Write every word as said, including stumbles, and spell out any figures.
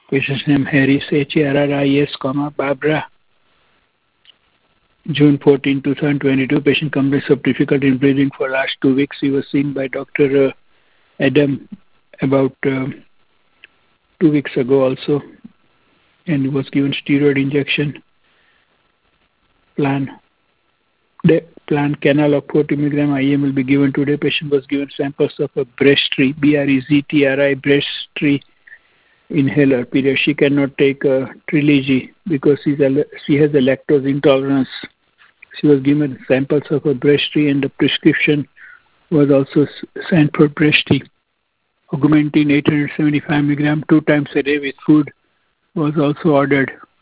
Patient's name Harris, H A R R I S, comma, Barbara, June fourteenth, twenty twenty-two. Patient complains of difficulty in breathing for last two weeks. He was seen by Doctor Uh, Adam about uh, two weeks ago also, and was given steroid injection. Plan the plan canal of forty milligram I M will be given today. Patient was given samples of a Breztri, B R E Z T R I, Breztri inhaler. Period. She cannot take uh, Trilogy because she's a, she has a lactose intolerance. She was given samples of a Breztri, and the prescription was also sent for Breztri. Augmentin eight hundred seventy-five milligram two times a day with food was also ordered.